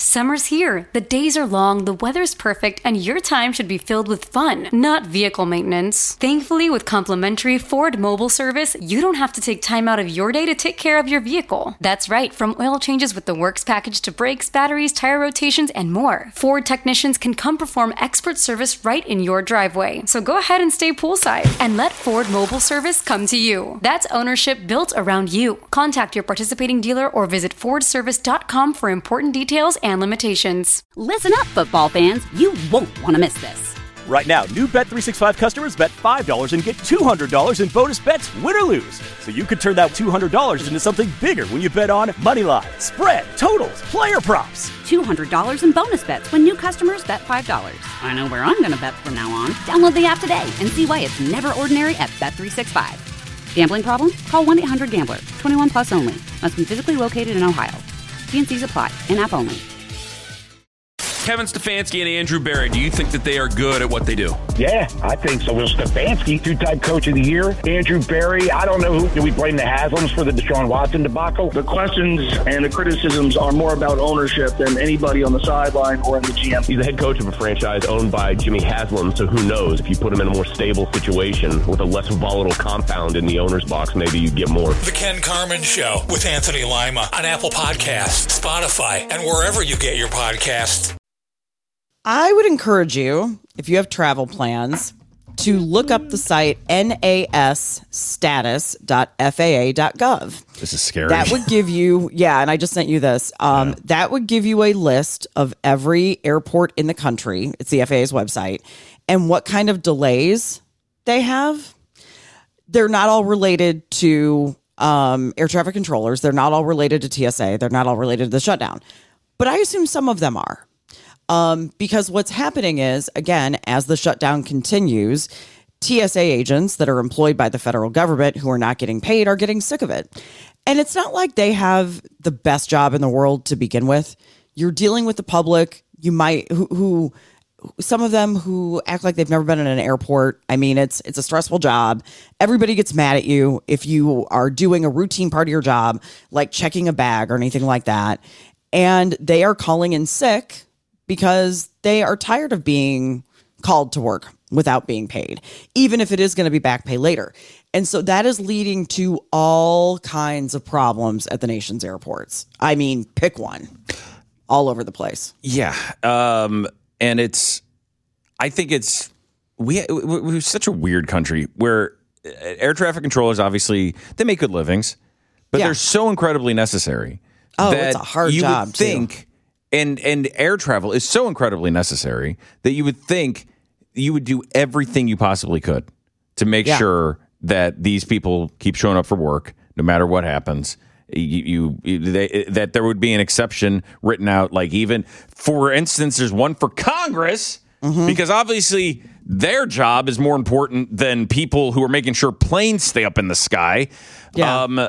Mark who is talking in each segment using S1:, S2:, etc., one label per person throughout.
S1: Summer's here. The days are long, the weather's perfect, and your time should be filled with fun, not vehicle maintenance. Thankfully, with complimentary Ford mobile service, you don't have to take time out of your day to take care of your vehicle. That's right, from oil changes with the works package to brakes, batteries, tire rotations, and more. Ford technicians can come perform expert service right in your driveway. So go ahead and stay poolside and let Ford mobile service come to you. That's ownership built around you. Contact your participating dealer or visit fordservice.com for important details and limitations.
S2: Listen up, football fans. You won't want to miss this.
S3: Right now, new Bet365 customers bet $5 and get $200 in bonus bets, win or lose. So you could turn that $200 into something bigger when you bet on money line, spread, totals, player props.
S2: $200 in bonus bets when new customers bet $5. I know where I'm going to bet from now on. Download the app today and see why it's never ordinary at Bet365. Gambling problem? Call 1-800-GAMBLER. 21 plus only. Must be physically located in Ohio. T&Cs apply. In-app only.
S4: Kevin Stefanski and Andrew Berry, do you think that they are good at what they do?
S5: Yeah, I think so. Well, Stefanski, two-time coach of the year. Andrew Berry, I don't know who. Do we blame the Haslams for the Deshaun Watson debacle?
S6: The questions and the criticisms are more about ownership than anybody on the sideline or in the GM.
S7: He's the head coach of a franchise owned by Jimmy Haslam, so who knows? If you put him in a more stable situation with a less volatile compound in the owner's box, maybe you get more.
S8: The Ken Carman Show with Anthony Lima on Apple Podcasts, Spotify, and wherever you get your podcasts.
S9: I would encourage you, if you have travel plans, to look up the site nasstatus.faa.gov.
S10: This is scary.
S9: That would give you, and I just sent you this. That would give you a list of every airport in the country. It's the FAA's website. And what kind of delays they have. They're not all related to air traffic controllers. They're not all related to TSA. They're not all related to the shutdown. But I assume some of them are. Because what's happening is, again, as the shutdown continues, TSA agents that are employed by the federal government who are not getting paid are getting sick of it. And it's not like they have the best job in the world to begin with. You're dealing with the public. You might, who some of them who act like they've never been in an airport. I mean, it's a stressful job. Everybody gets mad at you if you are doing a routine part of your job, like checking a bag or anything like that. And they are calling in sick because they are tired of being called to work without being paid, even if it is going to be back pay later. And so that is leading to all kinds of problems at the nation's airports. I mean, pick one. All over the place.
S10: Yeah. And I think we're such a weird country where air traffic controllers, obviously, they make good livings, but they're so incredibly necessary.
S9: Oh,
S10: that
S9: it's a hard
S10: you
S9: job,
S10: would think,
S9: too.
S10: And air travel is so incredibly necessary that you would think you would do everything you possibly could to make sure that these people keep showing up for work no matter what happens. That there would be an exception written out, like even, for instance, there's one for Congress, because obviously their job is more important than people who are making sure planes stay up in the sky. Yeah.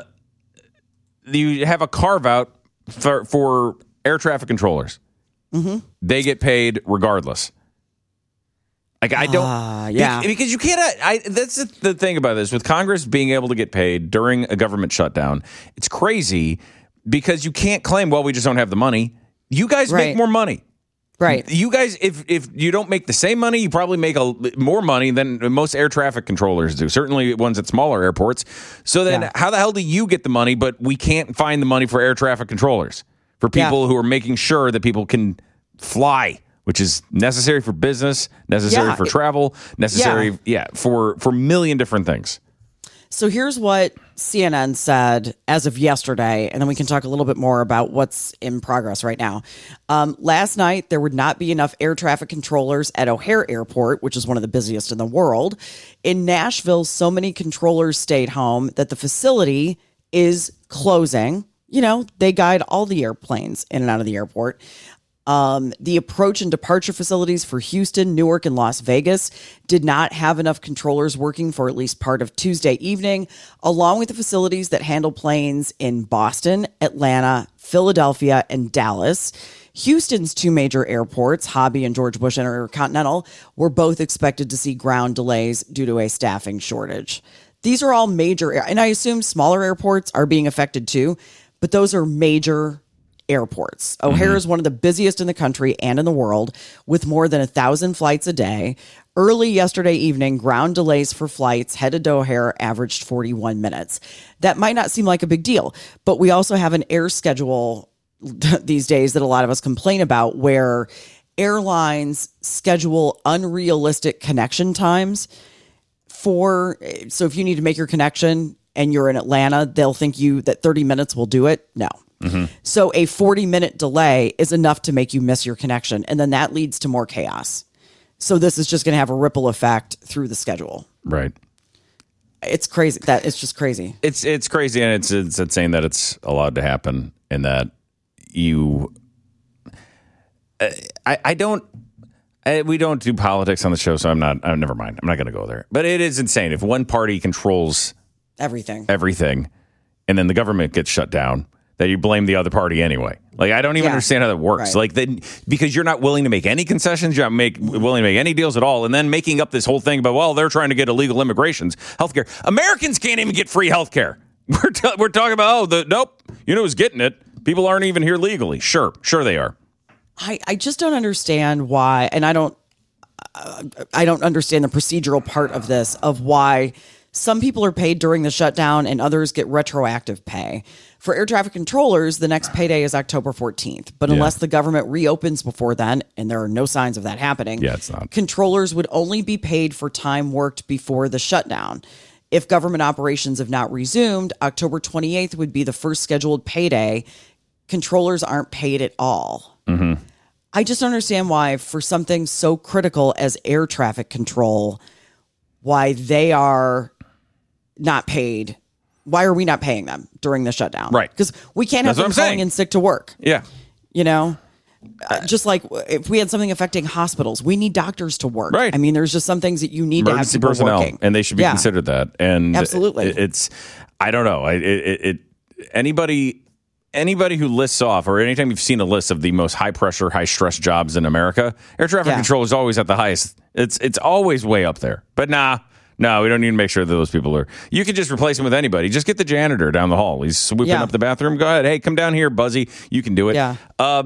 S10: You have a carve out for air traffic controllers. They get paid regardless. Like, I don't, because you can't, that's the thing about this with Congress being able to get paid during a government shutdown. It's crazy because you can't claim, well, we just don't have the money. You guys make more money.
S9: Right.
S10: You guys, if you don't make the same money, you probably make more money than most air traffic controllers do. Certainly ones at smaller airports. So then how the hell do you get the money, but we can't find the money for air traffic controllers? For people who are making sure that people can fly, which is necessary for business, necessary for travel, necessary for a million different things.
S9: So here's what CNN said as of yesterday, and then we can talk a little bit more about what's in progress right now. Last night, there would not be enough air traffic controllers at O'Hare Airport, which is one of the busiest in the world. In Nashville, so many controllers stayed home that the facility is closing. You know, they guide all the airplanes in and out of the airport. The approach and departure facilities for Houston, Newark, and Las Vegas did not have enough controllers working for at least part of Tuesday evening, along with the facilities that handle planes in Boston, Atlanta, Philadelphia, and Dallas. Houston's two major airports, Hobby and George Bush Intercontinental, were both expected to see ground delays due to a staffing shortage. These are all major, and I assume smaller airports are being affected too, but those are major airports. O'Hare is one of the busiest in the country and in the world, with more than 1,000 flights a day. Early yesterday evening, ground delays for flights headed to O'Hare averaged 41 minutes. That might not seem like a big deal, but we also have an air schedule these days that a lot of us complain about, where airlines schedule unrealistic connection times so if you need to make your connection and you're in Atlanta, they'll think that 30 minutes will do it. No. So a 40-minute delay is enough to make you miss your connection, and then that leads to more chaos. So this is just going to have a ripple effect through the schedule.
S10: Right.
S9: It's crazy. It's just crazy.
S10: It's crazy, and it's insane that it's allowed to happen, and that you. We don't do politics on the show, so I'm not. Never mind. I'm not going to go there. But it is insane if one party controls
S9: everything,
S10: and then the government gets shut down, that you blame the other party anyway. Like, I don't even understand how that works.
S9: Right.
S10: Like, then, because you're not willing to make any concessions, you're not willing to make any deals at all, and then making up this whole thing about, well, they're trying to get illegal immigrations, healthcare. Americans can't even get free healthcare. We're talking about, nope, you know who's getting it? People aren't even here legally. Sure they are.
S9: I just don't understand why, and I don't understand the procedural part of this, of why some people are paid during the shutdown and others get retroactive pay. For air traffic controllers, the next payday is October 14th. But unless the government reopens before then, and there are no signs of that happening,
S10: it's not.
S9: Controllers would only be paid for time worked before the shutdown. If government operations have not resumed, October 28th would be the first scheduled payday. Controllers aren't paid at all.
S10: Mm-hmm.
S9: I just don't understand why, for something so critical as air traffic control, why they are not paid. Why are we not paying them during the shutdown?
S10: Right.
S9: Because we can't have them calling in sick to work.
S10: Yeah.
S9: You know? Just like if we had something affecting hospitals, we need doctors to work.
S10: Right.
S9: I mean, there's just some things that you need
S10: Emergency
S9: to have people
S10: personnel,
S9: working.
S10: and they should be considered that. And
S9: absolutely.
S10: It's I don't know. Anybody who lists off, or anytime you've seen a list of the most high pressure, high stress jobs in America, air traffic control is always at the highest. It's always way up there. But no, we don't need to make sure that those people are. You can just replace them with anybody. Just get the janitor down the hall. He's sweeping up the bathroom. Go ahead. Hey, come down here, Buzzy. You can do it.
S9: Yeah.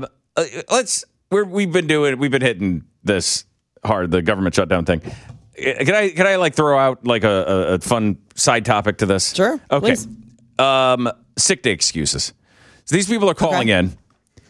S10: We've been hitting this hard, the government shutdown thing. Can I like throw out like a fun side topic to this?
S9: Sure.
S10: Okay.
S9: Please.
S10: Sick day excuses. So these people are calling in.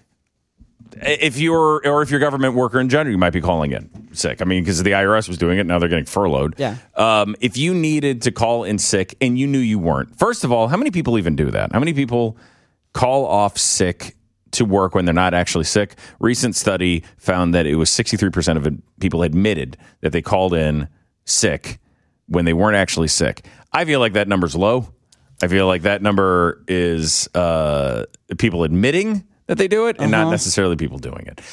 S10: If you're a government worker in general, you might be calling in sick. I mean, because the IRS was doing it, now they're getting furloughed.
S9: Yeah.
S10: If you needed to call in sick and you knew you weren't, first of all, how many people even do that? How many people call off sick to work when they're not actually sick? Recent study found that it was 63% of people admitted that they called in sick when they weren't actually sick. I feel like that number's low. I feel like that number is people admitting that they do it and not necessarily people doing it.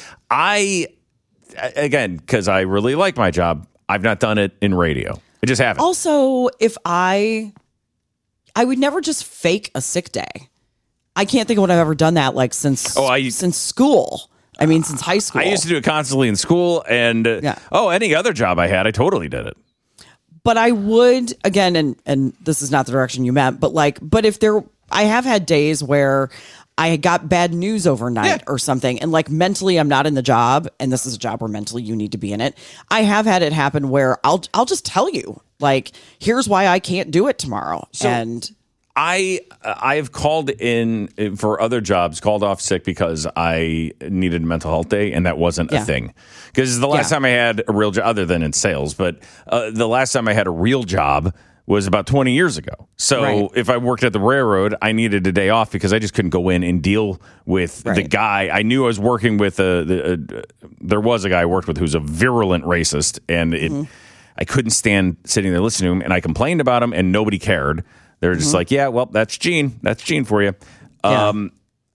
S10: Again, because I really like my job, I've not done it in radio. I just haven't.
S9: Also, if I would never just fake a sick day. I can't think of when I've ever done that, like since school. I mean, since high school.
S10: I used to do it constantly in school, and any other job I had, I totally did it.
S9: But I would, again, and this is not the direction you meant, but I have had days where I got bad news overnight or something, and like mentally I'm not in the job, and this is a job where mentally you need to be in it. I have had it happen where I'll just tell you, like, here's why I can't do it tomorrow. And
S10: I've called in for other jobs, called off sick because I needed a mental health day, and that wasn't a thing. Because the last time I had a real job, other than in sales, but the last time I had a real job was about 20 years ago. So if I worked at the railroad, I needed a day off because I just couldn't go in and deal with the guy. I knew I was working with there was a guy I worked with who's a virulent racist, and I couldn't stand sitting there listening to him, and I complained about him, and nobody cared. They were just like, yeah, well, that's Gene. That's Gene for you. Some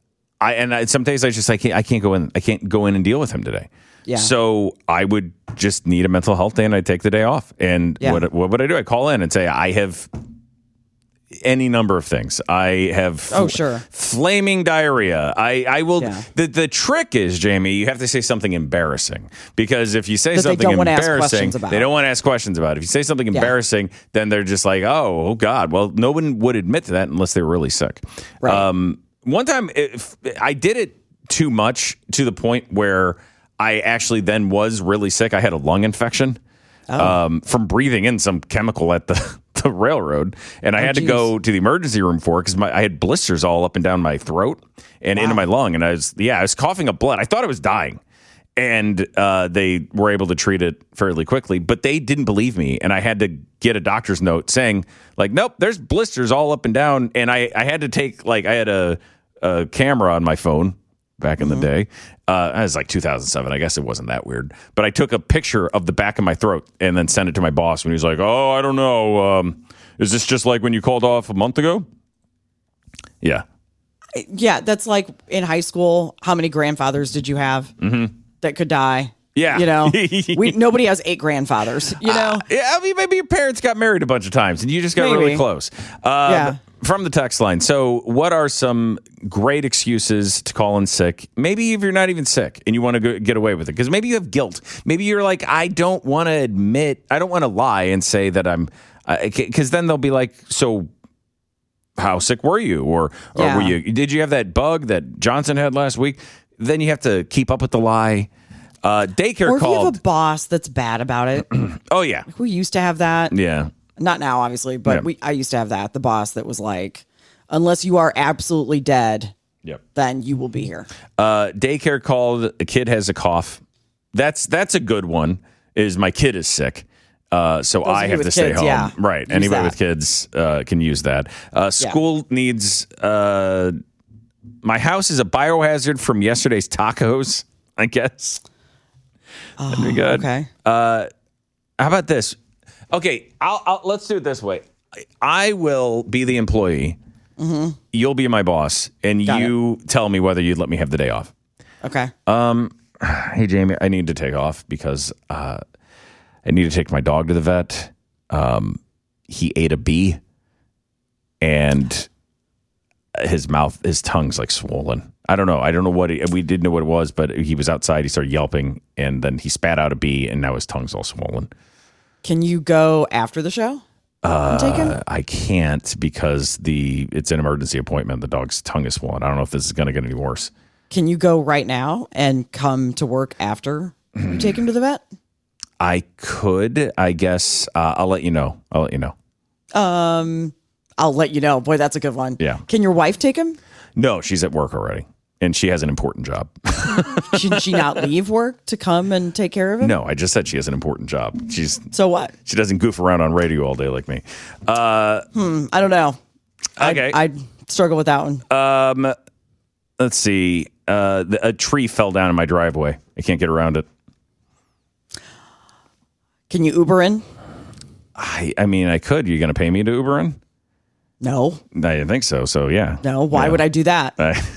S10: days I can't go in. I can't go in and deal with him today.
S9: Yeah.
S10: So I would just need a mental health day, and I'd take the day off. And what would I do? I call in and say, I have any number of things. I have flaming diarrhea. I will. Yeah. The trick is, Jamie, you have to say something embarrassing, because if you say something embarrassing, they don't want to ask questions about it. If you say something embarrassing, then they're just like, oh God. Well, no one would admit to that unless they were really sick.
S9: Right.
S10: One time, I did it too much to the point where I actually then was really sick. I had a lung infection from breathing in some chemical at the railroad, and I had to go to the emergency room for it because I had blisters all up and down my throat and into my lung, and I was coughing up blood. I thought I was dying, and they were able to treat it fairly quickly, but they didn't believe me, and I had to get a doctor's note saying, like, nope, there's blisters all up and down, and I had to take, like, I had a camera on my phone back in the day. It was like 2007. I guess it wasn't that weird. But I took a picture of the back of my throat and then sent it to my boss when he was like, oh, I don't know. Is this just like when you called off a month ago? Yeah.
S9: Yeah, that's like in high school. How many grandfathers did you have that could die?
S10: Yeah.
S9: You know, nobody has 8 grandfathers, you know?
S10: Yeah, I mean, maybe your parents got married a bunch of times and you just got really close. Yeah. From the text line. So what are some great excuses to call in sick? Maybe if you're not even sick and you want to get away with it. Because maybe you have guilt. Maybe you're like, I don't want to lie and say that I'm, because then they'll be like, so how sick were you? Or did you have that bug that Johnson had last week? Then you have to keep up with the lie. Daycare
S9: or if
S10: called.
S9: You have a boss that's bad about it.
S10: Oh, yeah.
S9: We used to have that.
S10: Yeah.
S9: Not now, obviously, but I used to have that. The boss that was like, unless you are absolutely dead, then you will be here.
S10: Daycare called. A kid has a cough. That's a good one. Is my kid is sick, so I have to stay home. Yeah. Right. Use Anybody with kids can use that. School needs. My house is a biohazard from yesterday's tacos, I guess. That'd be good.
S9: Okay.
S10: How about this? Okay, let's do it this way. I will be the employee. Mm-hmm. You'll be my boss, and you tell me whether you'd let me have the day off.
S9: Okay.
S10: Hey, Jamie, I need to take off because I need to take my dog to the vet. He ate a bee, and his tongue's like swollen. I don't know what we didn't know what it was, but he was outside. He started yelping, and then he spat out a bee, and now his tongue's all swollen.
S9: Can you go after the show and take him?
S10: I can't because it's an emergency appointment. The dog's tongue is swollen. I don't know if this is going to get any worse.
S9: Can you go right now and come to work after you take him to the vet?
S10: I could, I guess. I'll let you know.
S9: I'll let you know. Boy, that's a good one.
S10: Yeah.
S9: Can your wife take him?
S10: No, she's at work already. And she has an important job.
S9: Should she not leave work to come and take care of him?
S10: No, I just said she has an important job.
S9: So what?
S10: She doesn't goof around on radio all day like me.
S9: I don't know.
S10: Okay.
S9: I struggle with that one.
S10: Let's see. A tree fell down in my driveway. I can't get around it.
S9: Can you Uber in?
S10: I mean, I could. You going to pay me to Uber in?
S9: No.
S10: I didn't think so. So, yeah.
S9: No. Why would I do that?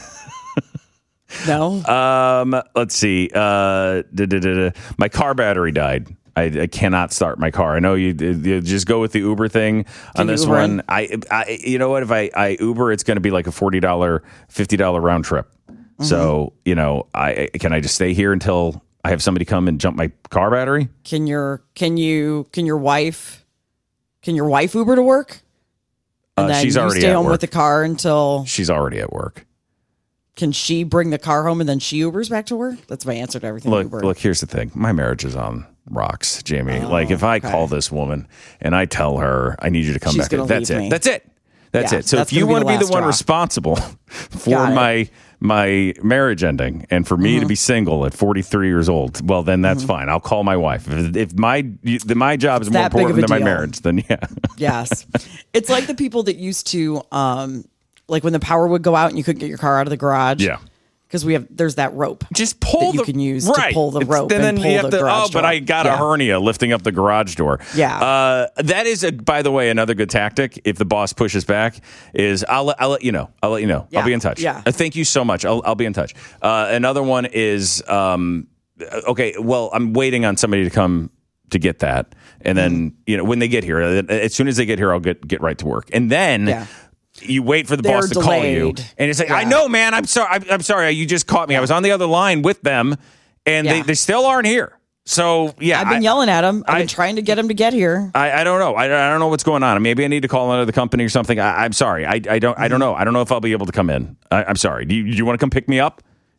S9: No.
S10: Let's see. My car battery died. I cannot start my car. I know you just go with the Uber thing on this one. I you know what? If I Uber, it's going to be like a $40, $50 round trip. Mm-hmm. So, can I just stay here until I have somebody come and jump my car battery?
S9: Can your wife Uber to work? And then
S10: she's already
S9: stay
S10: at
S9: home
S10: work.
S9: with the car until
S10: she's already at work.
S9: Can she bring the car home and then she Ubers back to work? That's my answer to everything.
S10: Look, here's the thing. My marriage is on rocks, Jamie. If I call this woman and I tell her I need you to come back, that's it. That's it. So if you want to be the one responsible for my marriage ending and for me to be single at 43 years old, well, then that's fine. I'll call my wife. If my job is more important than my marriage, then yeah.
S9: Yes. It's like the people that used to, like when the power would go out and you couldn't get your car out of the garage.
S10: Yeah.
S9: Because there's that rope.
S10: Just pull
S9: that you can use to pull the rope and then pull you have the garage door.
S10: But I got a hernia lifting up the garage door.
S9: Yeah.
S10: That is, by the way, another good tactic. If the boss pushes back, is I'll let you know. Yeah. I'll be in touch.
S9: Yeah.
S10: Thank you so much. I'll be in touch. Another one is, okay, well, I'm waiting on somebody to come to get that. And then, when they get here, as soon as they get here, I'll get right to work. And then you wait for the boss to call you. And it's like, I know, man, I'm sorry. You just caught me. I was on the other line with them and they still aren't here. So, yeah.
S9: I've been yelling at him. I've been trying to get him to get here.
S10: I don't know. I don't know what's going on. Maybe I need to call another company or something. I'm sorry. I don't know. I don't know if I'll be able to come in. I'm sorry. Do you want to come pick me up?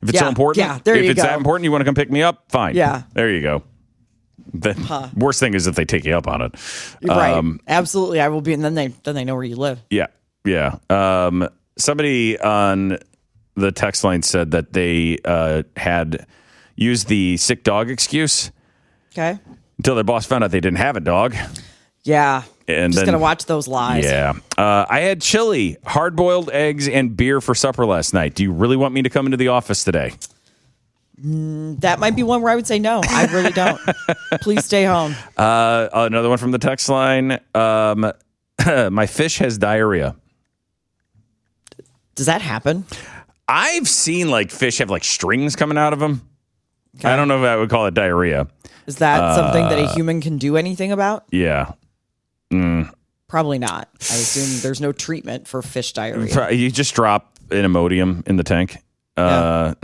S10: If it's so important,
S9: if
S10: it's that important, you want to come pick me up, fine.
S9: Yeah.
S10: There you go. The worst thing is if they take you up on it.
S9: Right. Absolutely. I will be. And then they know where you live.
S10: Yeah. Yeah. Somebody on the text line said that they had used the sick dog excuse.
S9: Okay.
S10: Until their boss found out they didn't have a dog.
S9: Yeah.
S10: And
S9: just going to watch those lies.
S10: Yeah. I had chili, hard-boiled eggs, and beer for supper last night. Do you really want me to come into the office today?
S9: That might be one where I would say no. I really don't. Please stay home.
S10: Another one from the text line. My fish has diarrhea.
S9: Does that happen?
S10: I've seen fish have strings coming out of them. Okay. I don't know if I would call it diarrhea.
S9: Is that something that a human can do anything about?
S10: Yeah.
S9: Probably not. I assume there's no treatment for fish diarrhea.
S10: You just drop an Imodium in the tank. I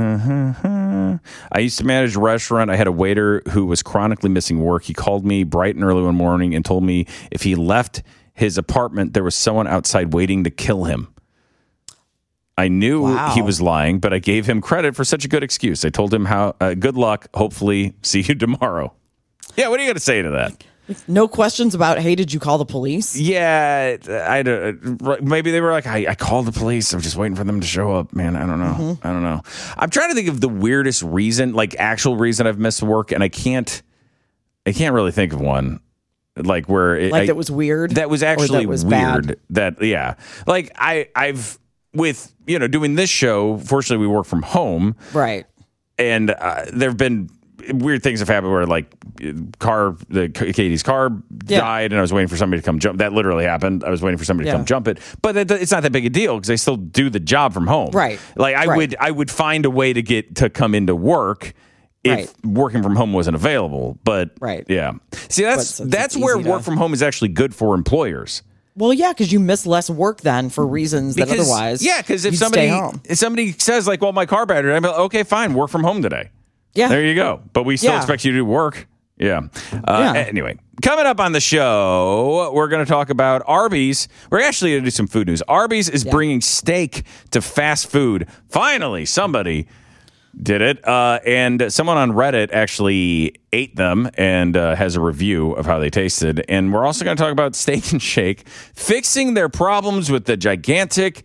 S10: used to manage a restaurant. I had a waiter who was chronically missing work. He called me bright and early one morning and told me if he left his apartment, there was someone outside waiting to kill him. I knew he was lying, but I gave him credit for such a good excuse. I told him how good luck. Hopefully, see you tomorrow. Yeah, what are you going to say to that?
S9: No questions about, hey, did you call the police?
S10: Yeah, maybe they were like, I called the police. I'm just waiting for them to show up. Man, I don't know. Mm-hmm. I don't know. I'm trying to think of the weirdest reason, actual reason I've missed work, and I can't really think of one. Where
S9: that was weird.
S10: That was actually
S9: that was
S10: weird.
S9: Bad.
S10: I've with doing this show. Fortunately, we work from home,
S9: right?
S10: And there have been weird things have happened where Katie's car died, and I was waiting for somebody to come jump. That literally happened. I was waiting for somebody to come jump it, but it's not that big a deal because I still do the job from home,
S9: right?
S10: I would find a way to come into work. If working from home wasn't available, but yeah. See, that's where work from home is actually good for employers.
S9: Well, yeah, because you miss less work then for reasons that otherwise.
S10: Yeah, because if somebody says well, my car battery, I'm like, okay, fine, work from home today. Yeah, there you go. But we still expect you to do work. Yeah. Anyway, coming up on the show, we're going to talk about Arby's. We're actually going to do some food news. Arby's is bringing steak to fast food. Finally, somebody did it. And someone on Reddit actually ate them and has a review of how they tasted. And we're also going to talk about Steak and Shake fixing their problems with the gigantic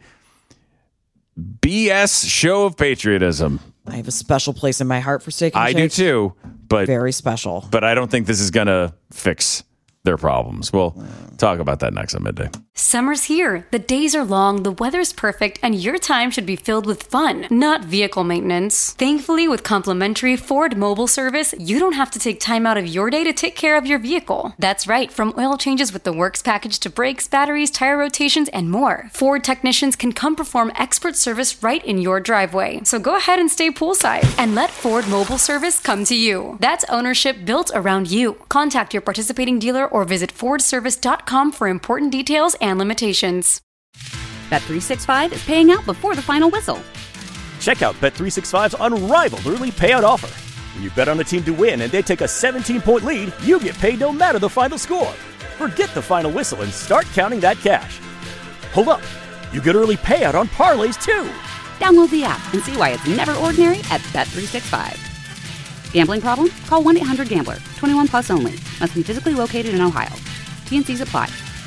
S10: BS show of patriotism.
S9: I have a special place in my heart for Steak and Shake.
S10: I do too, but
S9: very special.
S10: But I don't think this is going to fix their problems. We'll talk about that next on Midday.
S1: Summer's here. The days are long, the weather's perfect, and your time should be filled with fun, not vehicle maintenance. Thankfully, with complimentary Ford mobile service, you don't have to take time out of your day to take care of your vehicle. That's right, from oil changes with the Works package to brakes, batteries, tire rotations, and more. Ford technicians can come perform expert service right in your driveway. So go ahead and stay poolside and let Ford mobile service come to you. That's ownership built around you. Contact your participating dealer or visit FordService.com for important details and limitations.
S2: Bet365 is paying out before the final whistle.
S3: Check out Bet365's unrivaled early payout offer. When you bet on a team to win and they take a 17-point lead, you get paid no matter the final score. Forget the final whistle and start counting that cash. Hold up. You get early payout on parlays, too.
S2: Download the app and see why it's never ordinary at Bet365. Gambling problem? Call 1-800-GAMBLER. 21 plus only. Must be physically located in Ohio. T&Cs apply.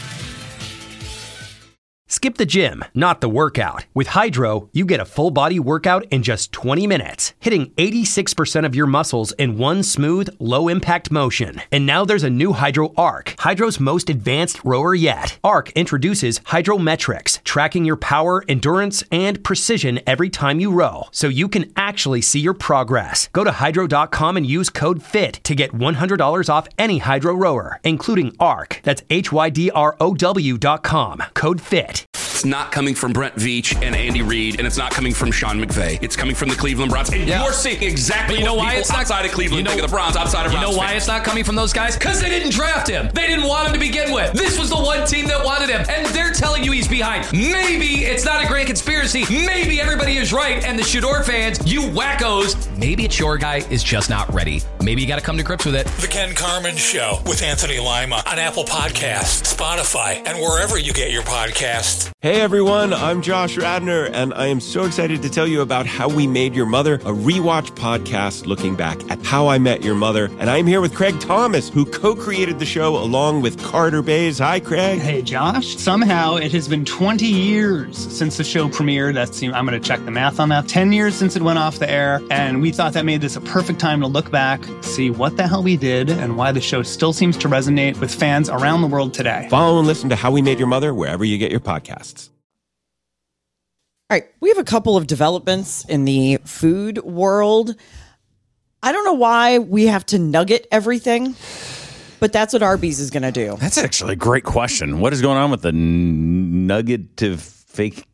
S11: Skip the gym, not the workout. With Hydro, you get a full-body workout in just 20 minutes, hitting 86% of your muscles in one smooth, low-impact motion. And now there's a new Hydro Arc, Hydro's most advanced rower yet. Arc introduces Hydrometrics, tracking your power, endurance, and precision every time you row, so you can actually see your progress. Go to Hydro.com and use code FIT to get $100 off any Hydro rower, including Arc. That's HYDROW.com. Code FIT.
S4: It's not coming from Brent Veach and Andy Reid, and it's not coming from Sean McVay. It's coming from the Cleveland Browns. And you're seeing exactly what people outside of Cleveland think of the Browns, outside of Browns.
S12: You know why it's not coming from those guys? Because they didn't draft him. They didn't want him to begin with. This was the one team that wanted him, and they're telling you he's behind. Maybe it's not a grand conspiracy. Maybe everybody is right, and the Shador fans, you wackos, maybe it's your guy is just not ready. Maybe you got to come to grips with it.
S8: The Ken Carman Show with Anthony Lima on Apple Podcasts, Spotify, and wherever you get your podcasts.
S10: Hey,
S13: Hey everyone, I'm Josh Radner, and I am so excited to tell you about How We Made Your Mother, a rewatch podcast looking back at How I Met Your Mother. And I'm here with Craig Thomas, who co-created the show along with Carter Bays. Hi, Craig.
S14: Hey, Josh. Somehow it has been 20 years since the show premiered. I'm going to check the math on that. 10 years since it went off the air, and we thought that made this a perfect time to look back, see what the hell we did, and why the show still seems to resonate with fans around the world today.
S13: Follow and listen to How We Made Your Mother wherever you get your podcasts.
S9: All right, we have a couple of developments in the food world. I don't know why we have to nugget everything, but that's what Arby's is going to do.
S10: That's actually a great question. What is going on with the nuggetification?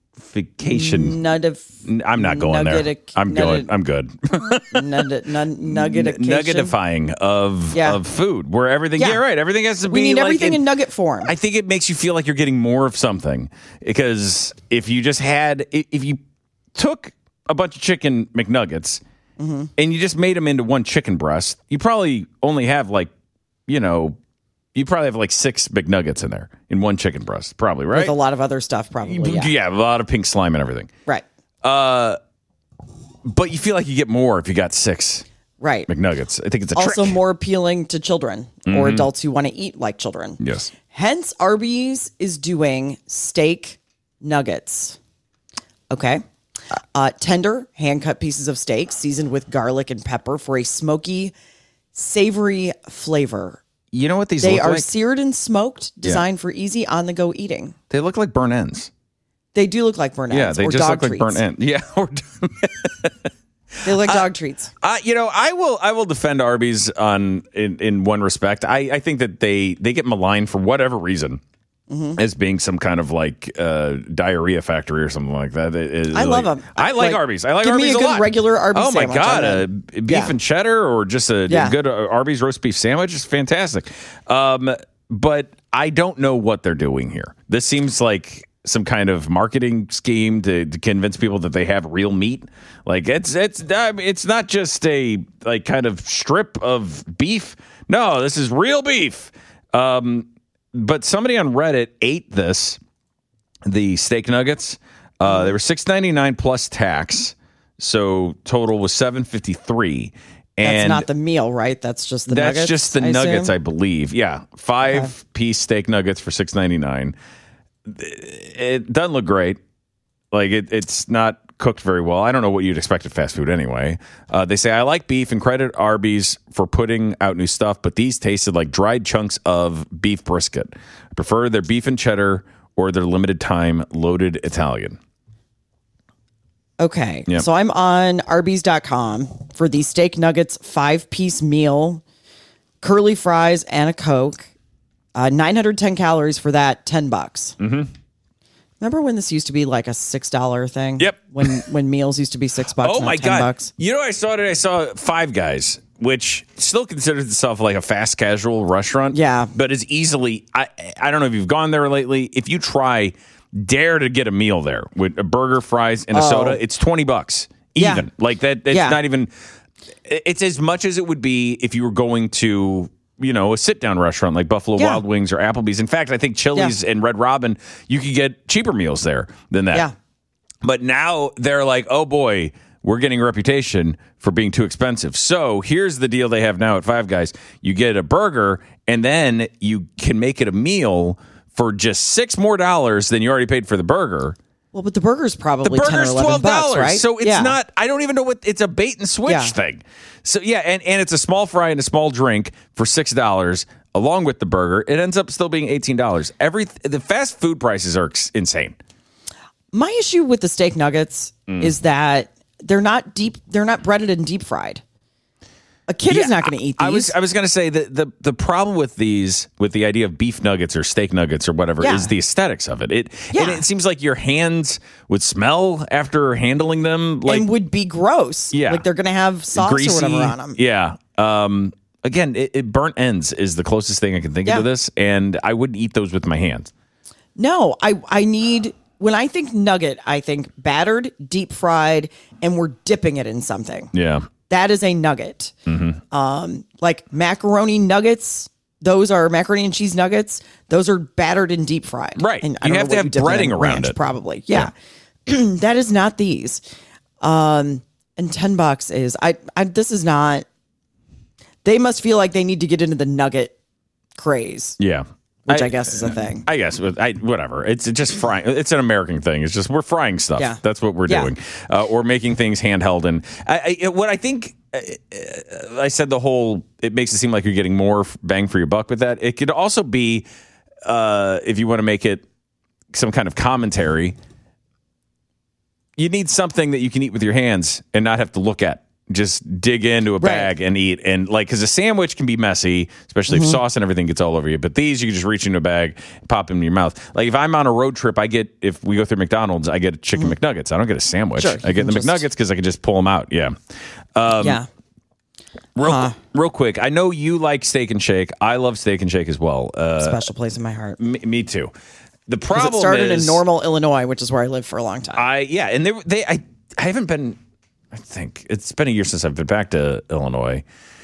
S10: I'm not going there. I'm good. Nuggetifying of food, where everything. Yeah, right. Everything has to be.
S9: We need everything in nugget form.
S10: I think it makes you feel like you're getting more of something, because if you took a bunch of chicken McNuggets and you just made them into one chicken breast, you probably only have you probably have like 6 McNuggets in there in one chicken breast, probably, right?
S9: With a lot of other stuff, probably.
S10: Yeah, a lot of pink slime and everything.
S9: Right.
S10: But you feel like you get more if you got 6 McNuggets. I think it's
S9: also
S10: trick.
S9: more appealing to children or adults who want to eat like children.
S10: Yes.
S9: Hence, Arby's is doing steak nuggets. Okay. Tender, hand-cut pieces of steak seasoned with garlic and pepper for a smoky, savory flavor.
S10: You know what these look like?
S9: They are seared and smoked, designed for easy on-the-go eating.
S10: They look like burnt ends.
S9: They do look like burnt ends.
S10: Yeah, they
S9: or
S10: just
S9: dog
S10: look
S9: treats.
S10: like burnt ends. Yeah.
S9: They look like dog treats.
S10: I will defend Arby's in one respect. I think that they get maligned for whatever reason as being some kind of like diarrhea factory or something like that.
S9: I love them.
S10: I like Arby's. I like
S9: give
S10: Arby's
S9: me a
S10: a
S9: good
S10: lot.
S9: regular Arby's
S10: Oh my
S9: sandwich.
S10: God, beef and cheddar, or just a good Arby's roast beef sandwich is fantastic. But I don't know what they're doing here. This seems like some kind of marketing scheme to convince people that they have real meat. Like it's not just a like kind of strip of beef. No, this is real beef. But somebody on Reddit ate the steak nuggets. They were $6.99 plus tax, so total was $7.53.
S9: That's not the meal, right? That's just the nuggets.
S10: That's just the nuggets, I believe. Yeah, 5-piece steak nuggets for $6.99. It doesn't look great. Like it's not cooked very well. I don't know what you'd expect at fast food anyway. They say, I like beef and credit Arby's for putting out new stuff, but these tasted like dried chunks of beef brisket. I prefer their beef and cheddar or their limited time loaded Italian.
S9: Okay.
S10: Yep.
S9: So I'm on Arby's.com for the steak nuggets 5-piece meal, curly fries, and a Coke. 910 calories for that, $10.
S10: Mm-hmm.
S9: Remember when this used to be like a $6 thing?
S10: Yep.
S9: When meals used to be $6.
S10: Oh my God.
S9: $10.
S10: You know what I saw today? I saw Five Guys, which still considers itself like a fast casual restaurant.
S9: Yeah.
S10: But is easily, I don't know if you've gone there lately. If you dare to get a meal there with a burger, fries, and a soda, it's $20 even.
S9: Yeah.
S10: Like that. It's not even, it's as much as it would be if you were going to, a sit-down restaurant like Buffalo Wild Wings or Applebee's. In fact, I think Chili's and Red Robin, you could get cheaper meals there than that.
S9: Yeah.
S10: But now they're like, oh boy, we're getting a reputation for being too expensive. So here's the deal they have now at Five Guys. You get a burger, and then you can make it a meal for just $6 more than you already paid for the burger.
S9: Well, but the burger's probably $10 or $11, right?
S10: So it's not, I don't even know what, it's a bait and switch thing. So yeah, and it's a small fry and a small drink for $6 along with the burger. It ends up still being $18. The fast food prices are insane.
S9: My issue with the steak nuggets is that they're not breaded and deep fried. A kid is not going to eat these.
S10: I was going to say that the problem with these, with the idea of beef nuggets or steak nuggets or whatever, is the aesthetics of it. And it seems like your hands would smell after handling them,
S9: and would be gross.
S10: Yeah,
S9: like they're going to have sauce
S10: greasy,
S9: or whatever on them.
S10: Yeah. Again, it burnt ends is the closest thing I can think of to this, and I wouldn't eat those with my hands.
S9: No, I need. When I think nugget, I think battered, deep fried, and we're dipping it in something.
S10: Yeah.
S9: That is a nugget.
S10: Mm-hmm.
S9: Like macaroni nuggets those are macaroni and cheese nuggets. Those are battered and deep fried.
S10: Right.
S9: And I
S10: You
S9: don't
S10: have
S9: know
S10: to
S9: what
S10: have
S9: dip them
S10: breading
S9: in,
S10: around
S9: ranch,
S10: it.
S9: Probably. Yeah. That is not these. And $10 is this is not. They must feel like they need to get into the nugget craze.
S10: Yeah.
S9: Which I guess is a thing.
S10: I guess, whatever. It's just frying. It's an American thing. It's just we're frying stuff.
S9: Yeah.
S10: That's what we're doing. Or making things handheld. And what I think, I said it makes it seem like you're getting more bang for your buck with that. It could also be, if you want to make it some kind of commentary, you need something that you can eat with your hands and not have to look at. Just dig into a bag and eat. And because a sandwich can be messy, especially if sauce and everything gets all over you. But these, you can just reach into a bag, pop them in your mouth. Like if I'm on a road trip, if we go through McDonald's, I get chicken McNuggets. I don't get a sandwich.
S9: Sure,
S10: I get the McNuggets because I can just pull them out. Yeah. Real quick, I know you like Steak and Shake. I love Steak and Shake as well.
S9: Special place in my heart.
S10: Me too. The problem
S9: it started in Normal, Illinois, which is where I lived for a long time.
S10: I haven't been. I think it's been a year since I've been back to Illinois.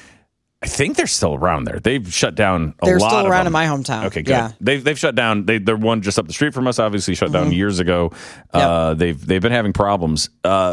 S10: I think they're still around there. They've shut down a lot of them.
S9: They're still around in my hometown.
S10: Okay, good.
S9: Yeah.
S10: They've shut down. They're one just up the street from us. Obviously, shut down years ago. They've been having problems.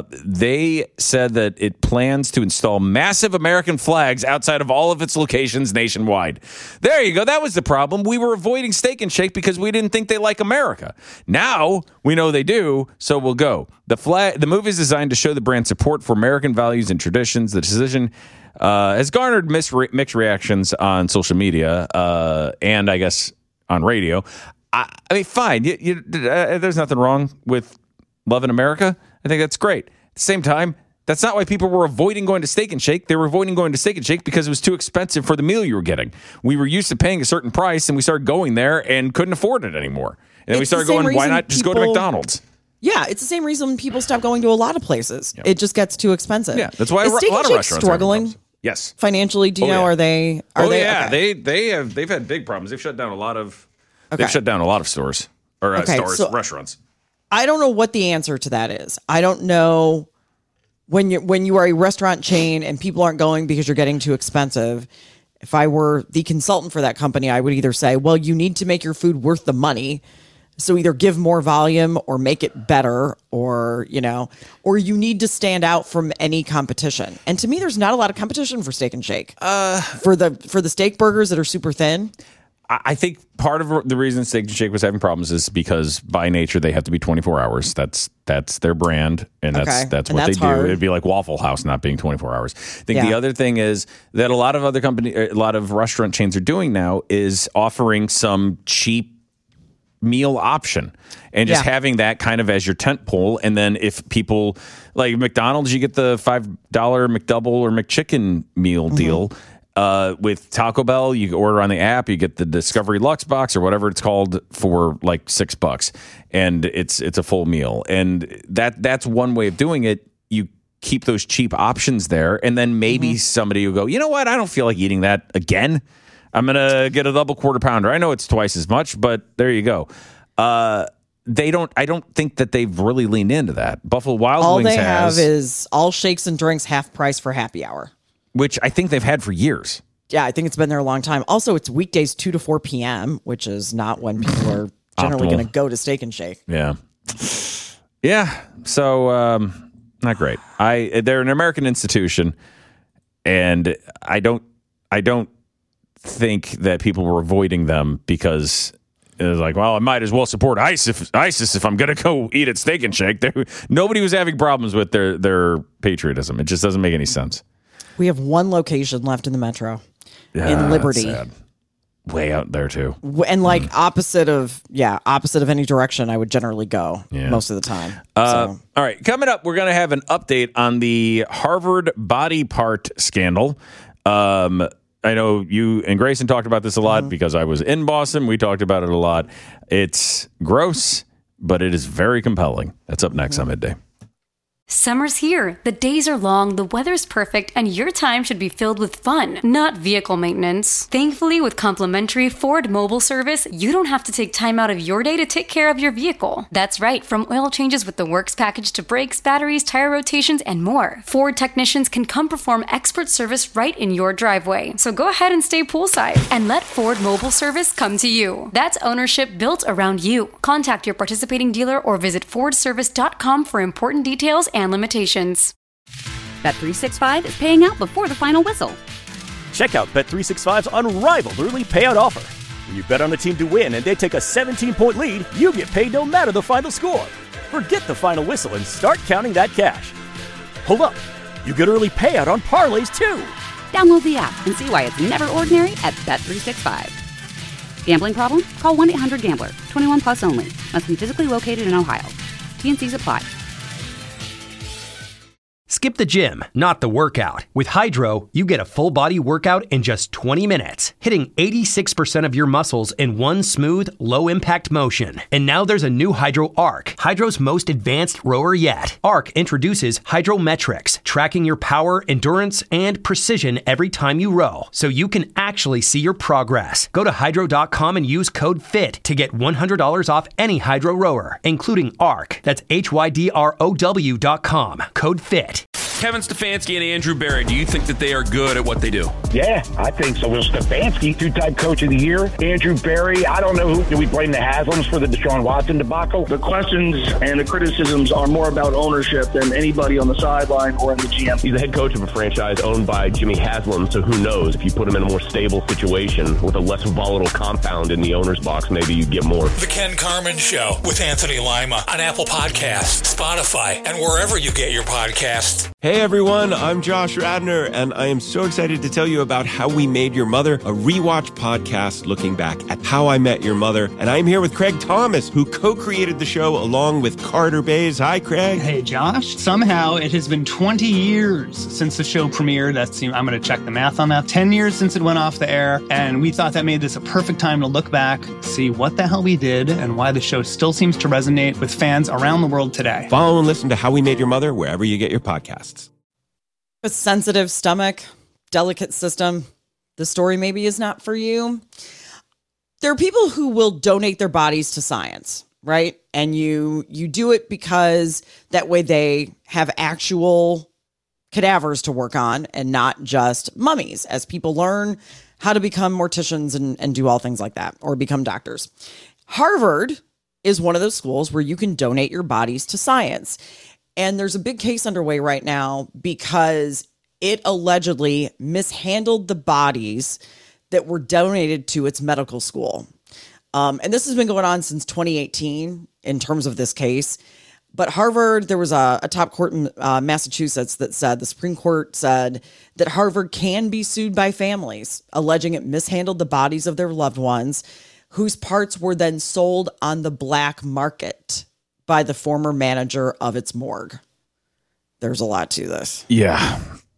S10: They said that it plans to install massive American flags outside of all of its locations nationwide. There you go. That was the problem. We were avoiding Steak and Shake because we didn't think they like America. Now we know they do, so we'll go. The move is designed to show the brand's support for American values and traditions. The decision has garnered mixed reactions on social media and I guess on radio. I mean, fine. There's nothing wrong with loving America. I think that's great. At the same time, that's not why people were avoiding going to Steak and Shake. They were avoiding going to Steak and Shake because it was too expensive for the meal you were getting. We were used to paying a certain price, and we started going there and couldn't afford it anymore. And then we started going, why not just go to McDonald's?
S9: Yeah, it's the same reason people stop going to a lot of places. It just gets too expensive.
S10: Yeah, that's why a
S9: Steak
S10: lot
S9: and
S10: of
S9: Shake's
S10: restaurants
S9: struggling.
S10: Yes.
S9: Financially, do you know? Are they? Okay.
S10: They've had big problems. They've shut down a lot of. They've shut down a lot of stores or restaurants.
S9: I don't know what the answer to that is. I don't know when you are a restaurant chain and people aren't going because you're getting too expensive. If I were the consultant for that company, I would either say, well, you need to make your food worth the money. So either give more volume or make it better, or you need to stand out from any competition. And to me, there's not a lot of competition for Steak and Shake. For the steak burgers that are super thin.
S10: I think part of the reason Steak and Shake was having problems is because by nature they have to be 24 hours. That's their brand, and that's what they do. Hard. It'd be like Waffle House not being 24 hours. I think the other thing is that a lot of restaurant chains are doing now is offering some cheap meal option and just having that kind of as your tent pole. And then if people like McDonald's, you get the $5 McDouble or McChicken meal deal. With Taco Bell, you order on the app, you get the Discovery Lux box or whatever it's called for like $6, and it's a full meal. And that's one way of doing it. You keep those cheap options there, and then maybe somebody will go, you know what, I don't feel like eating that again. I'm gonna get a double quarter pounder. I know it's twice as much, but there you go. I don't think that they've really leaned into that. Buffalo Wild Wings
S9: all they have is all shakes and drinks half price for happy hour,
S10: which I think they've had for years.
S9: Yeah, I think it's been there a long time. Also, it's weekdays 2 to 4 p.m., which is not when people are generally going to go to Steak and Shake.
S10: Yeah. So not great. They're an American institution, and I don't think that people were avoiding them because it was like, well, I might as well support ISIS if I'm going to go eat at Steak and Shake. Nobody was having problems with their patriotism. It just doesn't make any sense.
S9: We have one location left in the metro in Liberty.
S10: Sad. Way out there too.
S9: And like opposite of any direction I would generally go most of the time.
S10: All right. Coming up, we're going to have an update on the Harvard body part scandal. I know you and Grayson talked about this a lot because I was in Boston. We talked about it a lot. It's gross, but it is very compelling. That's up next on Midday.
S1: Summer's here. The days are long, the weather's perfect, and your time should be filled with fun, not vehicle maintenance. Thankfully, with complimentary Ford mobile service, you don't have to take time out of your day to take care of your vehicle. That's right, from oil changes with the Works package to brakes, batteries, tire rotations, and more. Ford technicians can come perform expert service right in your driveway. So go ahead and stay poolside and let Ford mobile service come to you. That's ownership built around you. Contact your participating dealer or visit fordservice.com for important details and limitations.
S2: Bet365 is paying out before the final whistle.
S3: Check out Bet365's unrivaled early payout offer. When you bet on a team to win and they take a 17-point lead, you get paid no matter the final score. Forget the final whistle and start counting that cash. Hold up. You get early payout on parlays too.
S2: Download the app and see why it's never ordinary at Bet365. Gambling problem? Call 1-800-GAMBLER. 21 plus only. Must be physically located in Ohio. T&Cs apply.
S11: Skip the gym, not the workout. With Hydro, you get a full body workout in just 20 minutes, hitting 86% of your muscles in one smooth, low impact motion. And now there's a new Hydro Arc, Hydro's most advanced rower yet. Arc introduces Hydrometrics, tracking your power, endurance, and precision every time you row, so you can actually see your progress. Go to hydro.com and use code FIT to get $100 off any Hydro rower, including Arc. That's HYDROW.com. Code FIT.
S4: Kevin Stefanski and Andrew Berry, do you think that they are good at what they do?
S5: Yeah, I think so. Will Stefanski, two-time coach of the year. Andrew Berry, I don't know who. Do we blame the Haslams for the Deshaun Watson debacle?
S6: The questions and the criticisms are more about ownership than anybody on the sideline or in the GM.
S7: He's the head coach of a franchise owned by Jimmy Haslam, so who knows? If you put him in a more stable situation with a less volatile compound in the owner's box, maybe you'd get more.
S8: The Ken Carman Show with Anthony Lima on Apple Podcasts, Spotify, and wherever you get your podcasts.
S13: Hey everyone, I'm Josh Radnor, and I am so excited to tell you about How We Made Your Mother, a rewatch podcast looking back at How I Met Your Mother. And I'm here with Craig Thomas, who co-created the show along with Carter Bays. Hi, Craig.
S14: Hey, Josh. Somehow it has been 20 years since the show premiered. I'm going to check the math on that. 10 years since it went off the air, and we thought that made this a perfect time to look back, see what the hell we did, and why the show still seems to resonate with fans around the world today.
S13: Follow and listen to How We Made Your Mother wherever you get your podcasts.
S9: A sensitive stomach, delicate system, the story maybe is not for you. There are people who will donate their bodies to science, right? And you do it because that way they have actual cadavers to work on and not just mummies, as people learn how to become morticians and do all things like that, or become doctors. Harvard is one of those schools where you can donate your bodies to science. And there's a big case underway right now because it allegedly mishandled the bodies that were donated to its medical school. And this has been going on since 2018 in terms of this case. But Harvard, there was a top court in Massachusetts that said, the Supreme Court said that Harvard can be sued by families, alleging it mishandled the bodies of their loved ones, whose parts were then sold on the black market by the former manager of its morgue. There's a lot to this.
S10: Yeah.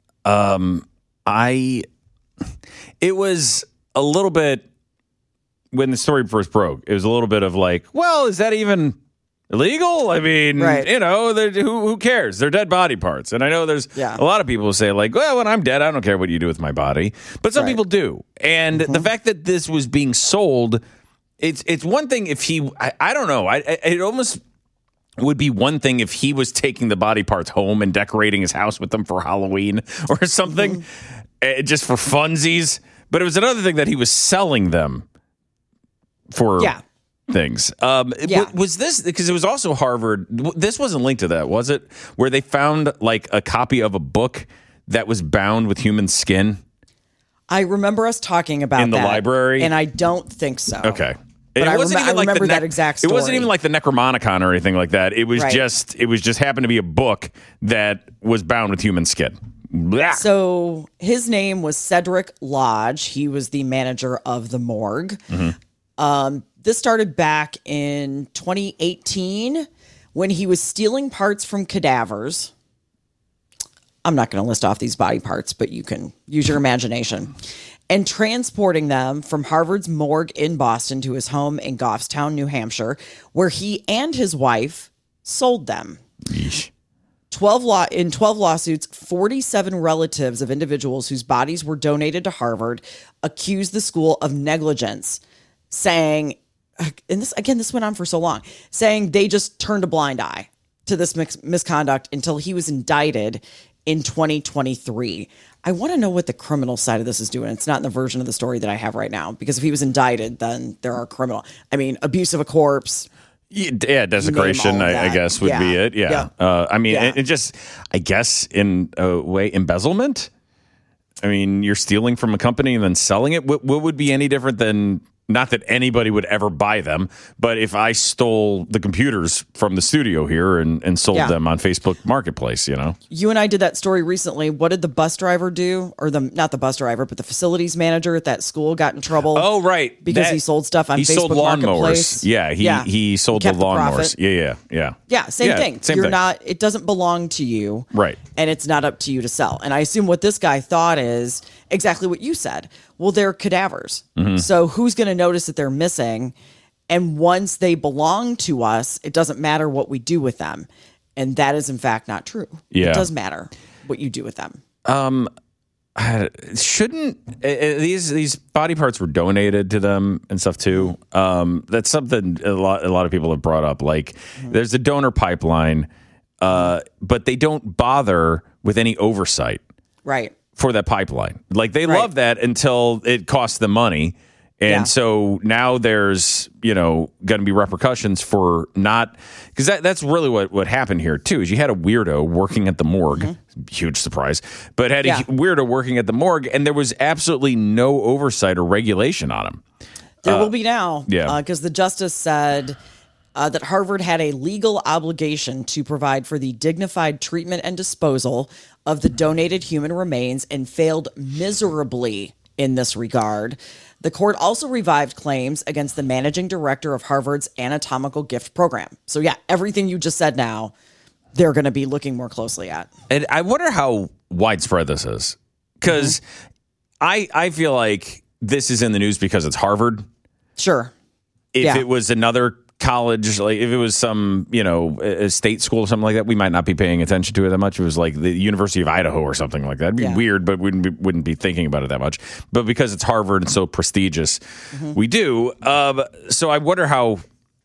S10: It was a little bit, when the story first broke, it was a little bit of like, well, is that even illegal? I mean,
S9: right.
S10: You know, who cares? They're dead body parts. And I know there's a lot of people who say like, well, when I'm dead, I don't care what you do with my body. But some people do. And the fact that this was being sold, it's one thing if I don't know. It almost would be one thing if he was taking the body parts home and decorating his house with them for Halloween or something, just for funsies. But it was another thing that he was selling them for things. Was this, because it was also Harvard, this wasn't linked to that, was it? Where they found like a copy of a book that was bound with human skin?
S9: I remember us talking about that.
S10: In the library?
S9: And I don't think so.
S10: Okay.
S9: But I remember that exact story.
S10: It wasn't even like the Necromonicon or anything like that. It was just happened to be a book that was bound with human skin. Blah.
S9: So his name was Cedric Lodge. He was the manager of the morgue. This started back in 2018 when he was stealing parts from cadavers. I'm not going to list off these body parts, but you can use your imagination. And transporting them from Harvard's morgue in Boston to his home in Goffstown, New Hampshire, where he and his wife sold them.
S10: Yeesh.
S9: In 12 lawsuits, 47 relatives of individuals whose bodies were donated to Harvard accused the school of negligence, saying, and this went on for so long, saying they just turned a blind eye to this misconduct until he was indicted in 2023. I want to know what the criminal side of this is doing. It's not in the version of the story that I have right now, because if he was indicted, then there are abuse of a corpse.
S10: Yeah, desecration, I guess, would be it. Yeah. It just, I guess, in a way, embezzlement. I mean, you're stealing from a company and then selling it. What would be any different than, not that anybody would ever buy them, but if I stole the computers from the studio here and sold them on Facebook Marketplace,
S9: You and I did that story recently. What did the bus driver do? Or not the bus driver, but the facilities manager at that school got in trouble.
S10: Oh, right.
S9: Because he sold stuff on Facebook Marketplace.
S10: He sold the lawnmowers. Yeah,
S9: same thing. It doesn't belong to you.
S10: Right.
S9: And it's not up to you to sell. And I assume what this guy thought is exactly what you said. Well, they're cadavers. Mm-hmm. So who's going to notice that they're missing? And once they belong to us, it doesn't matter what we do with them. And that is, in fact, not true.
S10: Yeah.
S9: It does matter what you do with them.
S10: Shouldn't these body parts were donated to them and stuff too? That's something a lot of people have brought up. Like, there's a donor pipeline, but they don't bother with any oversight.
S9: Right.
S10: For that pipeline. Like, they love that until it costs them money. And so now there's, going to be repercussions for not, because that's really what happened here too, is you had a weirdo working at the morgue, huge surprise, but had a weirdo working at the morgue, and there was absolutely no oversight or regulation on him.
S9: There will be now.
S10: Yeah.
S9: Because the justice said that Harvard had a legal obligation to provide for the dignified treatment and disposal of the donated human remains and failed miserably in this regard. The court also revived claims against the managing director of Harvard's anatomical gift program. So everything you just said now, they're going to be looking more closely at.
S10: And I wonder how widespread this is, because I feel like this is in the news because it's Harvard.
S9: Sure.
S10: If it was another college, like if it was some, a state school or something like that, we might not be paying attention to it that much. It was like the University of Idaho or something like that. It'd be weird, but we wouldn't be thinking about it that much. But because it's Harvard and so prestigious, we do. So I wonder how,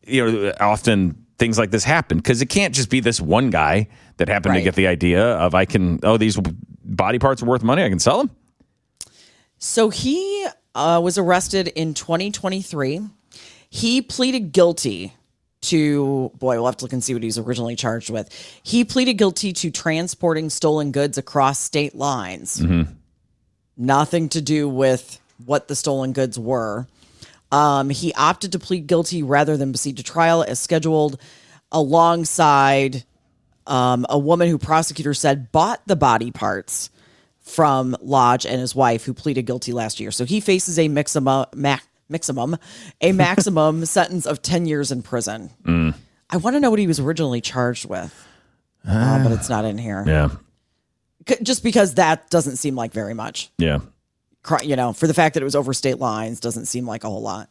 S10: often things like this happen, because it can't just be this one guy that happened to get the idea of these body parts are worth money, I can sell them.
S9: So he was arrested in 2023. He pleaded guilty to, we'll have to look and see what he was originally charged with. He pleaded guilty to transporting stolen goods across state lines. Mm-hmm. Nothing to do with what the stolen goods were. He opted to plead guilty rather than proceed to trial as scheduled, alongside a woman who prosecutors said bought the body parts from Lodge and his wife, who pleaded guilty last year. So he faces a maximum sentence of 10 years in prison. I want to know what he was originally charged with, but it's not in here.
S10: Yeah.
S9: Just because that doesn't seem like very much.
S10: Yeah.
S9: For the fact that it was over state lines doesn't seem like a whole lot.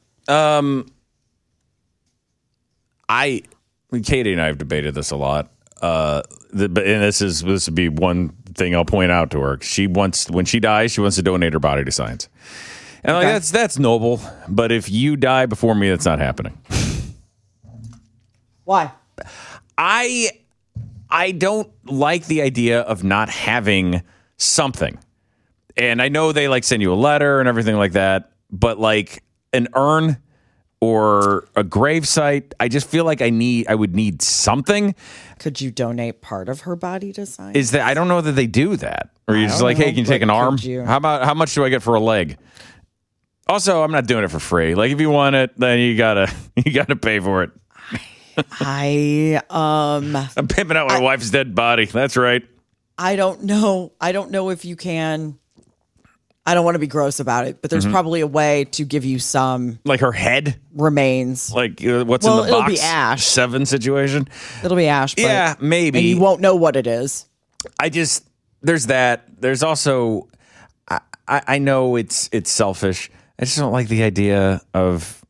S10: Katie and I have debated this a lot. And this would be one thing I'll point out to her. When she dies, she wants to donate her body to science. And that's noble, but if you die before me, that's not happening.
S9: Why?
S10: I don't like the idea of not having something. And I know they send you a letter and everything like that, but an urn or a gravesite, I just feel like I would need something.
S9: Could you donate part of her body to science?
S10: I don't know that they do that. Or you're just hey, can you take an arm? How much do I get for a leg? Also, I'm not doing it for free. If you want it, then you gotta pay for it.
S9: I'm
S10: pimping out my wife's dead body. That's right.
S9: I don't know if you can. I don't want to be gross about it, but there's probably a way to give you some.
S10: Her head
S9: remains.
S10: What's in the box?
S9: It'll be ash.
S10: 7 situation.
S9: It'll be ash.
S10: Yeah, maybe.
S9: And you won't know what it is.
S10: There's that. There's also. I know it's selfish. I just don't like the idea of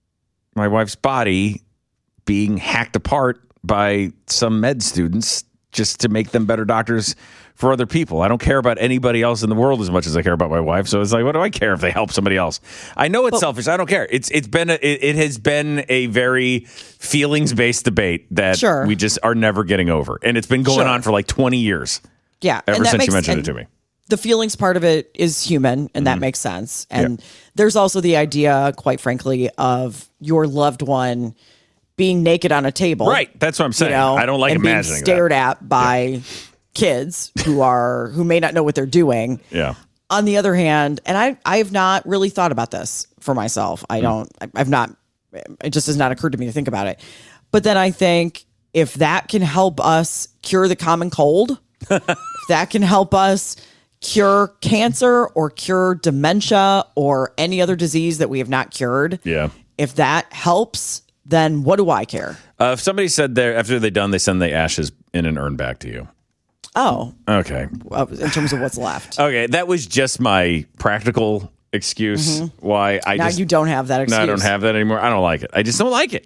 S10: my wife's body being hacked apart by some med students just to make them better doctors for other people. I don't care about anybody else in the world as much as I care about my wife. So it's like, what do I care if they help somebody else? I know it's selfish. I don't care. It has been a very feelings-based debate that we just are never getting over. And it's been going on for like 20 years.
S9: Yeah.
S10: Ever since you mentioned it to me.
S9: The feelings part of it is human, and that makes sense. And there's also the idea, quite frankly, of your loved one being naked on a table.
S10: Right. That's what I'm saying. I don't like imagining
S9: being stared at by kids who may not know what they're doing.
S10: Yeah.
S9: On the other hand, and I have not really thought about this for myself. It just has not occurred to me to think about it. But then I think if that can help us cure the common cold, if that can help us cure cancer or cure dementia or any other disease that we have not cured.
S10: Yeah.
S9: If that helps, then what do I care?
S10: If somebody said after they're done, they send the ashes in an urn back to you.
S9: Oh.
S10: Okay.
S9: In terms of what's left.
S10: Okay. That was just my practical excuse why
S9: now you don't have that excuse.
S10: No, I don't have that anymore. I don't like it. I just don't like it.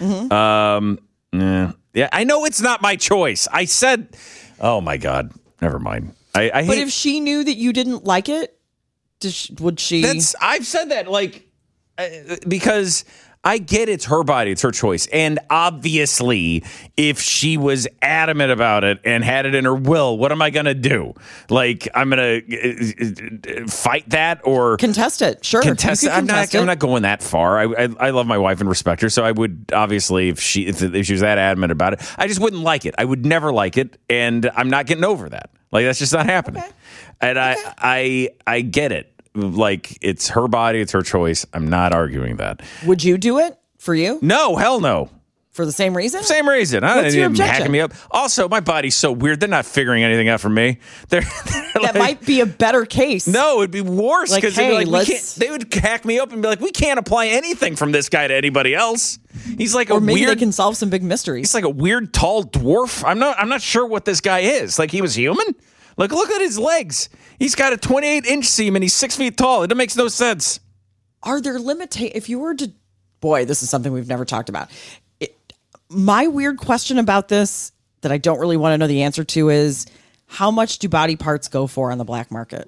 S10: Yeah. I know it's not my choice. I said, oh my God. Never mind.
S9: But if she knew that you didn't like it, would she?
S10: I've said that because I get it's her body, it's her choice. And obviously, if she was adamant about it and had it in her will, what am I going to do? Like, I'm going to fight that or
S9: contest it? Sure.
S10: Contest it. I'm not going that far. I love my wife and respect her. So I would obviously, if she was that adamant about it, I just wouldn't like it. I would never like it. And I'm not getting over that. Like, that's just not happening. Okay. And I get it. Like, it's her body, it's her choice. I'm not arguing that.
S9: Would you do it for you?
S10: No, hell no.
S9: For the same reason?
S10: Same reason.
S9: What's your objection?
S10: Hacking me up. Also, my body's so weird. They're not figuring anything out for me.
S9: That might be a better case.
S10: No, it'd be worse because they would hack me up and be like, we can't apply anything from this guy to anybody else. He's like
S9: maybe they can solve some big mysteries.
S10: He's like a weird tall dwarf. I'm not sure what this guy is. Like, he was human? Like, look at his legs. He's got a 28-inch seam and he's 6 feet tall. It makes no sense.
S9: Are there limitations? If you were to... Boy, this is something we've never talked about. My weird question about this that I don't really want to know the answer to is, how much do body parts go for on the black market?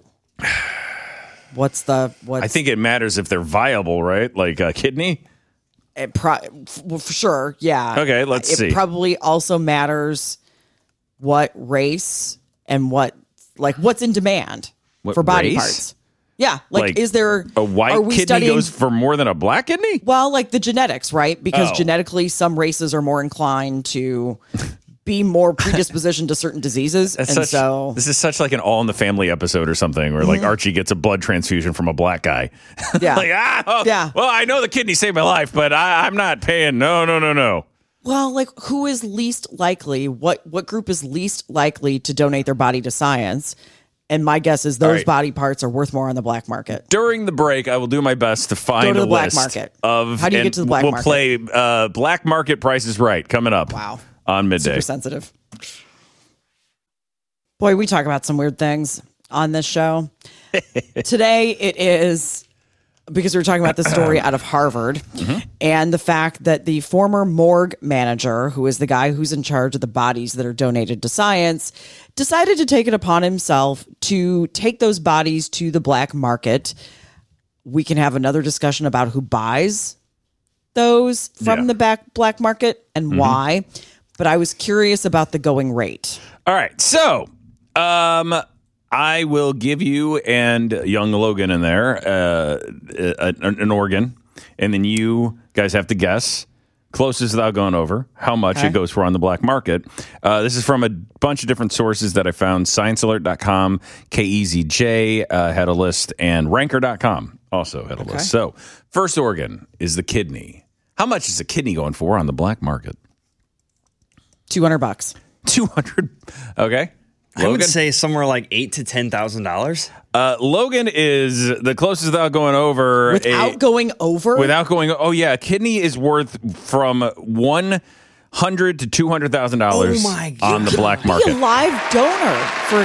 S9: I think
S10: it matters if they're viable, right? Like a kidney?
S9: For sure, yeah.
S10: Okay, let's see.
S9: It probably also matters what race and what's in demand for body parts. Yeah, like is there
S10: a white kidney goes for more than a black kidney?
S9: Well, like the genetics, right? Because genetically, some races are more inclined to be more predispositioned to certain diseases, so
S10: this is such like an All in the Family episode or something, where like Archie gets a blood transfusion from a black guy.
S9: Yeah,
S10: yeah. Well, I know the kidney saved my life, but I'm not paying. No.
S9: Well, like, who is least likely? What group is least likely to donate their body to science? And my guess is those body parts are worth more on the black market.
S10: During the break, I will do my best to find a
S9: black
S10: list
S9: market.
S10: of.
S9: How do you get to the black market?
S10: We'll play Black Market Price is Right coming up.
S9: Wow.
S10: On midday.
S9: Super sensitive. Boy, we talk about some weird things on this show. Today it is, because we were talking about the story out of Harvard and the fact that the former morgue manager, who is the guy who's in charge of the bodies that are donated to science, decided to take it upon himself to take those bodies to the black market. We can have another discussion about who buys those from the black market and why. But I was curious about the going rate.
S10: All right. So I will give you and young Logan in there an organ, and then you guys have to guess, closest without going over, how much it goes for on the black market. This is from a bunch of different sources that I found. ScienceAlert.com, KEZJ had a list, and Ranker.com also had a list. So first organ is the kidney. How much is a kidney going for on the black market?
S9: $200.
S10: $200. Okay.
S15: Logan? I would say somewhere like $8,000 to $10,000.
S10: Logan is the closest without going over.
S9: Without going over?
S10: Oh yeah, a kidney is worth from $100,000 to $200,000 on the black market.
S9: Be a live donor for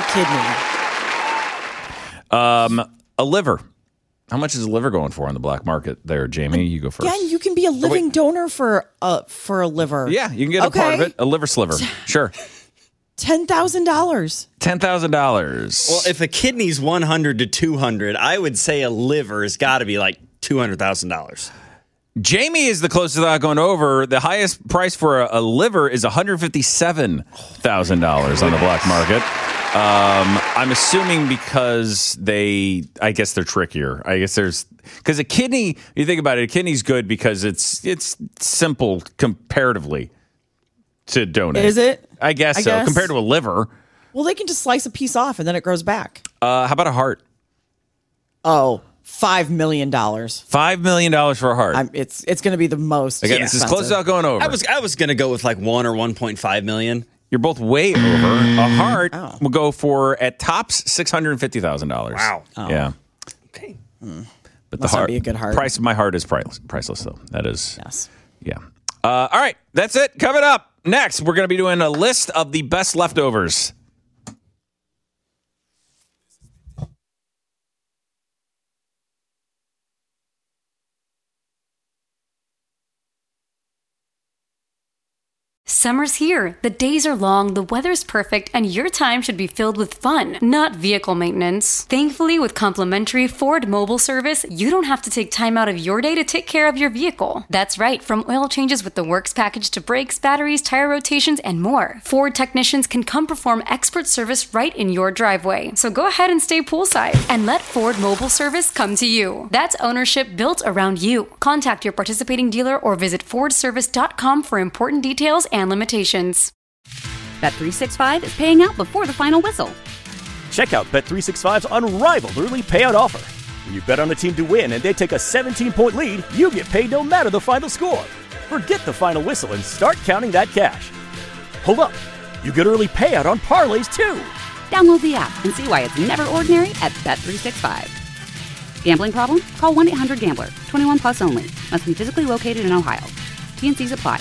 S9: a kidney.
S10: A liver. How much is a liver going for on the black market there, Jamie? You go first.
S9: Yeah, you can be a living donor for a liver.
S10: Yeah, you can get a part of it. A liver sliver. Sure.
S9: $10,000.
S10: $10,000.
S15: Well, if a kidney's 100 to 200, I would say a liver has got to be like $200,000.
S10: Jamie is the closest without going over. The highest price for a liver is $157,000 on the black market. I'm assuming because I guess they're trickier. I guess because a kidney, you think about it, a kidney's good because it's simple comparatively to donate.
S9: Is it?
S10: I guess so. Compared to a liver.
S9: Well, they can just slice a piece off and then it grows back.
S10: How about a heart?
S9: Oh, $5 million.
S10: $5 million for a heart.
S9: It's going to be the most.
S10: Again, this is close without going over.
S15: I was going to go with like 1 or 1.5 million.
S10: You're both way over. A heart will go for at tops $650,000.
S15: Wow.
S9: Oh.
S10: Yeah.
S15: Okay.
S10: But
S9: Must not be a good heart.
S10: Price of my heart is priceless though. That is.
S9: Yes.
S10: Yeah. All right, that's it. Coming up next, we're going to be doing a list of the best leftovers.
S1: Summer's here. The days are long, the weather's perfect, and your time should be filled with fun, not vehicle maintenance. Thankfully, with complimentary Ford mobile service, you don't have to take time out of your day to take care of your vehicle. That's right, from oil changes with the Works package to brakes, batteries, tire rotations, and more. Ford technicians can come perform expert service right in your driveway. So go ahead and stay poolside and let Ford mobile service come to you. That's ownership built around you. Contact your participating dealer or visit fordservice.com for important details and limitations.
S2: Bet365 is paying out before the final whistle.
S3: Check out Bet365's unrivaled early payout offer. When you bet on a team to win and they take a 17-point lead, you get paid no matter the final score. Forget the final whistle and start counting that cash. Hold up. You get early payout on parlays too.
S2: Download the app and see why it's never ordinary at Bet365. Gambling problem? Call 1-800-GAMBLER. 21 plus only. Must be physically located in Ohio. T&Cs apply.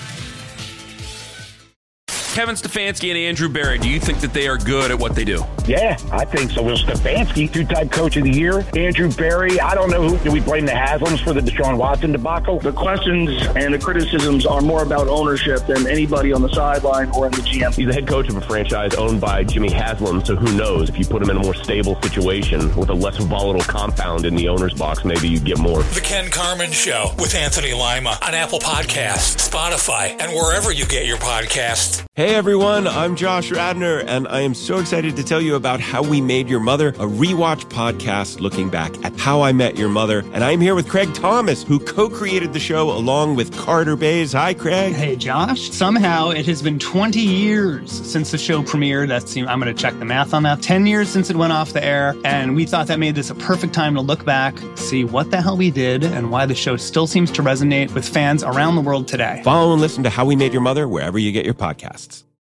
S4: Kevin Stefanski and Andrew Berry, do you think that they are good at what they do?
S5: Yeah, I think so. Will Stefanski, two-time coach of the year. Andrew Berry, I don't know do we blame the Haslams for the Deshaun Watson debacle?
S6: The questions and the criticisms are more about ownership than anybody on the sideline or in the GM.
S7: He's the head coach of a franchise owned by Jimmy Haslam, so who knows? If you put him in a more stable situation with a less volatile compound in the owner's box, maybe you get more.
S8: The Ken Carman Show with Anthony Lima on Apple Podcasts, Spotify, and wherever you get your podcasts.
S13: Hey everyone, I'm Josh Radner, and I am so excited to tell you about How We Made Your Mother, a rewatch podcast looking back at How I Met Your Mother. And I'm here with Craig Thomas, who co-created the show along with Carter Bays. Hi, Craig.
S14: Hey, Josh. Somehow it has been 20 years since the show premiered. I'm going to check the math on that. 10 years since it went off the air, and we thought that made this a perfect time to look back, see what the hell we did, and why the show still seems to resonate with fans around the world today.
S13: Follow and listen to How We Made Your Mother wherever you get your podcasts.